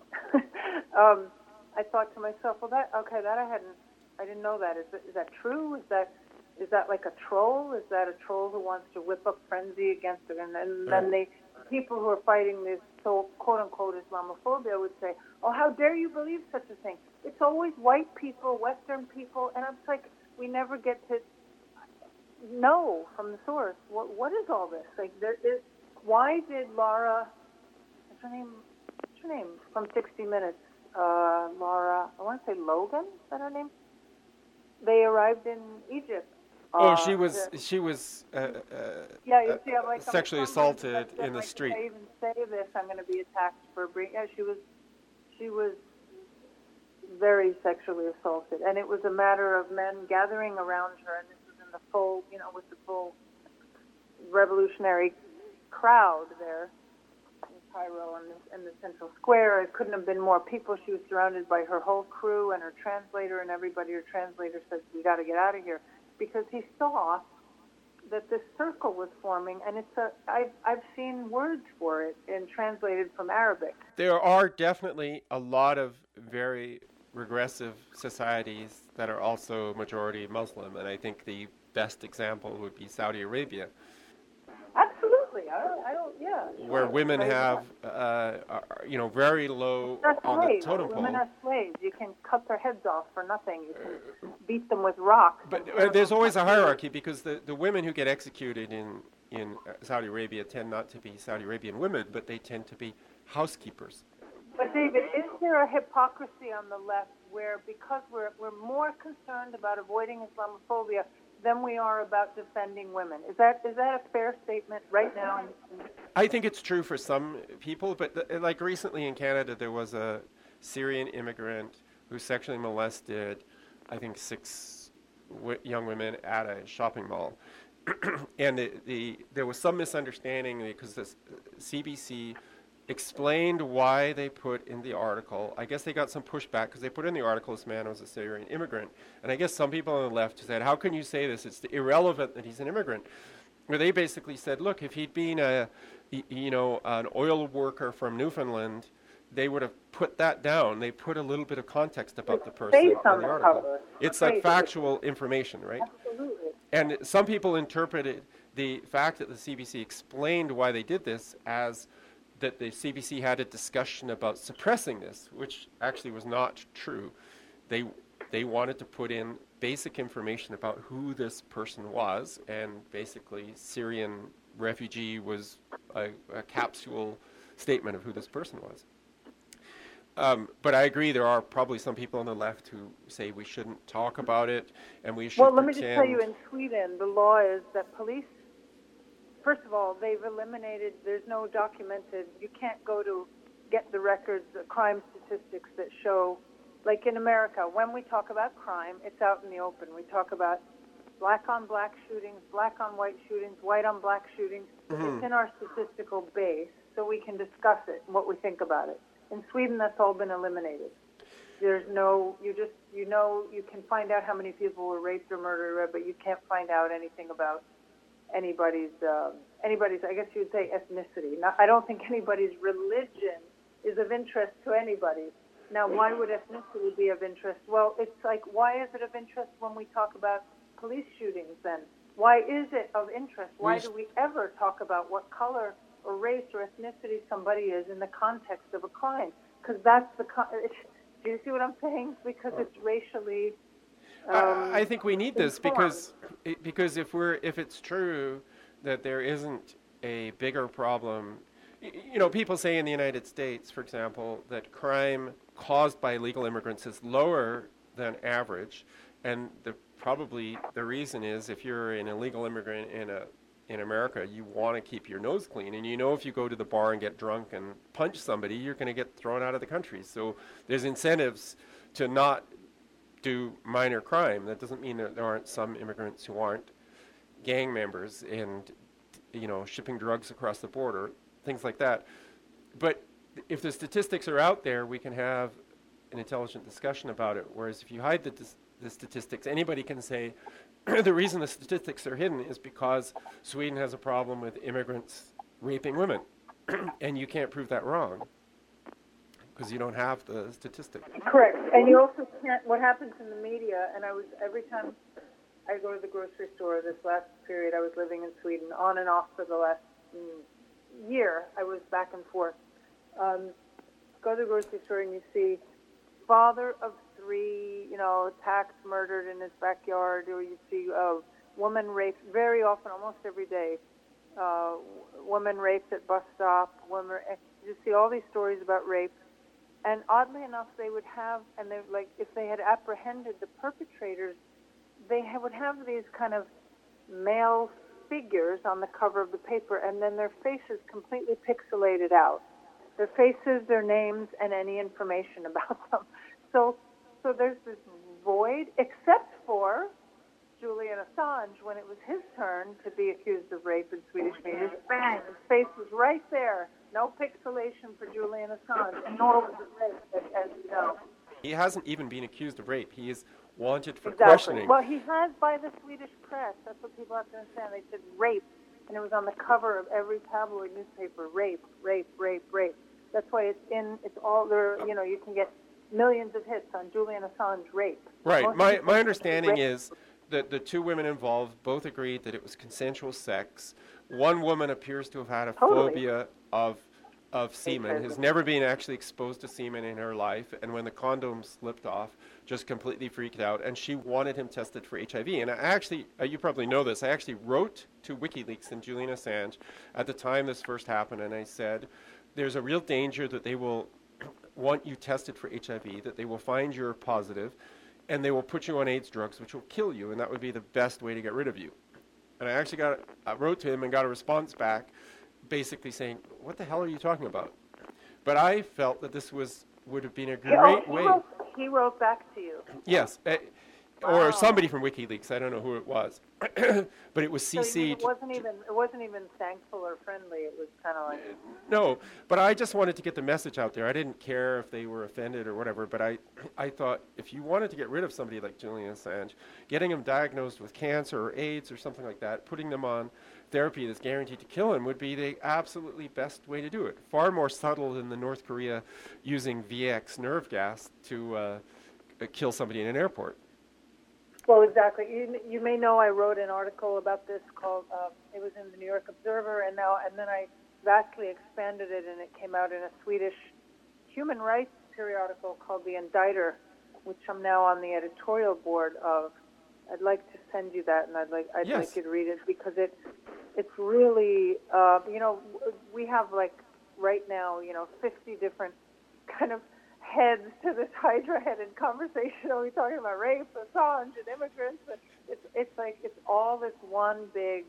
um, I thought to myself, well, that okay, that I hadn't, I didn't know that. Is that, is that true? Is that is that like a troll? Is that a troll who wants to whip up frenzy against it? And then then they people who are fighting this so quote unquote Islamophobia would say, oh, how dare you believe such a thing? It's always white people, Western people, and I'm like, we never get to know from the source what what is all this? Like, there is. Why did Laura? What's her name? What's her name from sixty minutes? Uh, Laura. I want to say Logan. Is that her name? They arrived in Egypt. Oh, uh, she was the, she was uh, uh, yeah. You see, I'm like sexually I'm assaulted in the like, street. If I even say this, I'm going to be attacked for bringing. Yeah, she was. She was very sexually assaulted, and it was a matter of men gathering around her, and this was in the full, you know, with the full revolutionary crowd there. Cairo in the, in the central square. It couldn't have been more people. She was surrounded by her whole crew and her translator and everybody. Her translator said, "We got to get out of here," because he saw that this circle was forming, and it's a I've I've seen words for it and translated from Arabic. There are definitely a lot of very regressive societies that are also majority Muslim, and I think the best example would be Saudi Arabia. Absolutely, I don't, I don't yeah. Where women right. have, uh, are, you know, very low They're on slaves. the totem pole. Women are slaves. You can cut their heads off for nothing. You can beat them with rocks. But uh, there's always a hierarchy, because the, the women who get executed in, in Saudi Arabia tend not to be Saudi Arabian women, but they tend to be housekeepers. But David, is there a hypocrisy on the left where, because we're we're more concerned about avoiding Islamophobia than we are about defending women? Is that is that a fair statement right now? I think it's true for some people, but th- like recently in Canada, there was a Syrian immigrant who sexually molested, I think, six w- young women at a shopping mall. And the, the there was some misunderstanding because the C B C explained why they put in the article. I guess they got some pushback because they put in the article this man was a Syrian immigrant. And I guess some people on the left said, how can you say this? It's irrelevant that he's an immigrant. Where they basically said, look, if he'd been a, you know, an oil worker from Newfoundland, they would have put that down. They put a little bit of context about the person in the article. It's like factual information, right? Absolutely. And some people interpreted the fact that the C B C explained why they did this as that the C B C had a discussion about suppressing this, which actually was not true. They they wanted to put in basic information about who this person was, and basically Syrian refugee was a, a capsule statement of who this person was. Um, but I agree, there are probably some people on the left who say we shouldn't talk about it, and we should Well, let me pretend. just tell you, in Sweden, the law is that police, first of all, they've eliminated, there's no documented, you can't go to get the records, the crime statistics that show, like in America, when we talk about crime, it's out in the open. We talk about black on black shootings, black on white shootings, white on black shootings. Mm-hmm. It's in our statistical base, so we can discuss it and what we think about it. In Sweden, that's all been eliminated. There's no, you just, you know, you can find out how many people were raped or murdered, but you can't find out anything about anybody's, um, anybody's, I guess you would say, ethnicity. Now, I don't think anybody's religion is of interest to anybody. Now, why would ethnicity be of interest? Well, it's like, why is it of interest when we talk about police shootings then? Why is it of interest? Why do we ever talk about what color or race or ethnicity somebody is in the context of a crime? Because that's the, con- do you see what I'm saying? Because it's racially um, I, I think we need this informed. because because if we're if it's true that there isn't a bigger problem, you know, people say in the United States, for example, that crime caused by illegal immigrants is lower than average, and the probably the reason is if you're an illegal immigrant in a in America, you want to keep your nose clean, and you know if you go to the bar and get drunk and punch somebody, you're going to get thrown out of the country. So there's incentives to not do minor crime. That doesn't mean that there aren't some immigrants who aren't gang members and, you know, shipping drugs across the border, things like that. But if the statistics are out there, we can have an intelligent discussion about it. Whereas if you hide the, dis- the statistics, anybody can say, the reason the statistics are hidden is because Sweden has a problem with immigrants raping women. And you can't prove that wrong because you don't have the statistics. Correct. And you also can't, what happens in the media, and I was, every time I go to the grocery store this last period, I was living in Sweden on and off for the last mm, year. I was back and forth. Um, go to the grocery store and you see father of three, you know, attacked, murdered in his backyard, or you see a woman raped very often, almost every day. Uh, woman raped at bus stop. Woman, you see all these stories about rape, and oddly enough, they would have, and they like if they had apprehended the perpetrators, they ha- would have these kind of male figures on the cover of the paper, and then their faces completely pixelated out. Their faces, their names, and any information about them. So, so there's this void, except for Julian Assange. Assange, when it was his turn to be accused of rape in Swedish media, bang, his face was right there. No pixelation for Julian Assange, and nor was it rape, as, as you know. He hasn't even been accused of rape. He is wanted for exactly. questioning. Well, he has by the Swedish press. That's what people have to understand. They said rape, and it was on the cover of every tabloid newspaper. Rape, rape, rape, rape. That's why it's in. It's all there. You know, you can get millions of hits on Julian Assange rape. Right. Most My people my think understanding rape. is that the two women involved both agreed that it was consensual sex. One woman appears to have had a Totally. phobia of of semen, has never been actually exposed to semen in her life, and when the condom slipped off, just completely freaked out, and she wanted him tested for H I V. And I actually, uh, you probably know this, I actually wrote to WikiLeaks and Julian Assange at the time this first happened, and I said, there's a real danger that they will want you tested for H I V, that they will find you're positive, and they will put you on AIDS drugs, which will kill you, and that would be the best way to get rid of you. And I actually got, I wrote to him and got a response back, basically saying, what the hell are you talking about? But I felt that this was would have been a great oh, he way. Wrote, he wrote back to you. Yes, uh, Wow. or somebody from WikiLeaks. I don't know who it was, but it was So C C'd. it wasn't even it wasn't even thankful or friendly. It was kind of like No, but I just wanted to get the message out there. I didn't care if they were offended or whatever, but I, I thought if you wanted to get rid of somebody like Julian Assange, getting him diagnosed with cancer or AIDS or something like that, putting them on therapy that's guaranteed to kill him would be the absolutely best way to do it. Far more subtle than the North Korea using V X nerve gas to uh, kill somebody in an airport. Well, exactly. You, you may know I wrote an article about this called, um, it was in the New York Observer, and now and then I vastly expanded it, and it came out in a Swedish human rights periodical called The Indicter, which I'm now on the editorial board of. I'd like to send you that, and I'd like I'd Yes. like you to read it because it it's really uh, you know we have like right now you know fifty different kind of heads to this hydra-headed conversation. Are we talking about rape, Assange, and immigrants? And it's it's like it's all this one big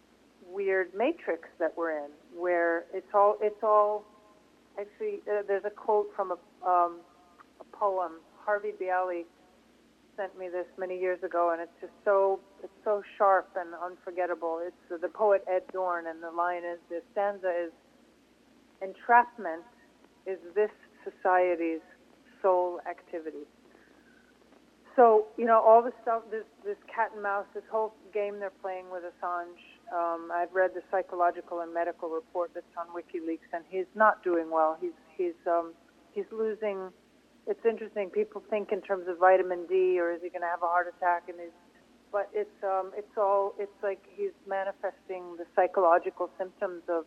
weird matrix that we're in, where it's all it's all actually. Uh, there's a quote from a um, a poem. Harvey Bialy sent me this many years ago, and it's just so it's so sharp and unforgettable. It's uh, the poet Ed Dorn, and the line is the stanza is entrapment is this society's sole activity. So, you know, all the stuff, this, this cat and mouse, this whole game they're playing with Assange, um, I've read the psychological and medical report that's on WikiLeaks, and he's not doing well. He's, he's, um, he's losing, it's interesting, people think in terms of vitamin D, or is he going to have a heart attack, and he's, but it's, um, it's all, it's like he's manifesting the psychological symptoms of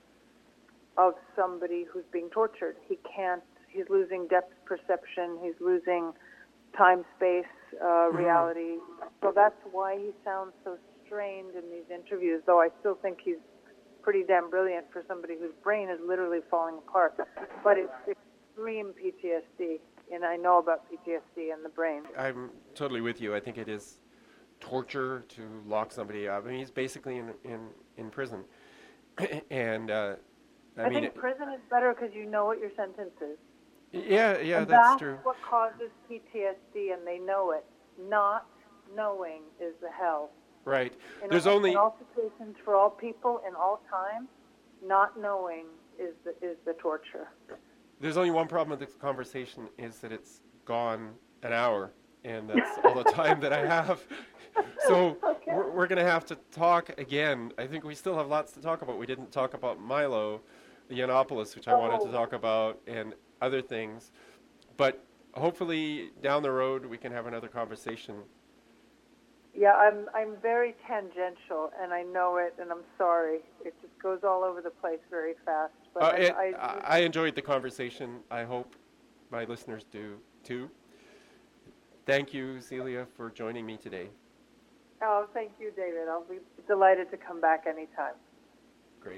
of somebody who's being tortured. He can't, he's losing depth perception, he's losing time, space, uh, reality. So that's why he sounds so strained in these interviews, though I still think he's pretty damn brilliant for somebody whose brain is literally falling apart. But it's extreme P T S D, and I know about P T S D and the brain. I'm totally with you. I think it is torture to lock somebody up. I mean, he's basically in in, in prison. and uh, I, I mean, think prison is better because you know what your sentence is. Yeah, yeah, and that's that's true. what causes P T S D, and they know it. Not knowing is the hell. Right. In There's all, only in all situations, for all people, in all time, not knowing is the is the torture. There's only one problem with this conversation is that it's gone an hour, and that's all the time that I have. So Okay. we're, we're going to have to talk again. I think we still have lots to talk about. We didn't talk about Milo, the Yiannopoulos, which I wanted to Oh. talk about, and other things. But hopefully down the road we can have another conversation. Yeah, I'm I'm very tangential, and I know it, and I'm sorry. It just goes all over the place very fast. But Uh, I, it, I, I, I enjoyed the conversation. I hope my listeners do too. Thank you, Celia, for joining me today. oh, thank you, David. I'll be delighted to come back anytime. Great.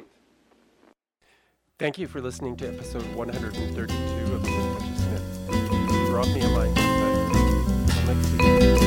Thank you for listening to episode one hundred thirty-two of The Infectious Smith. Drop me a line sometime. Until next week.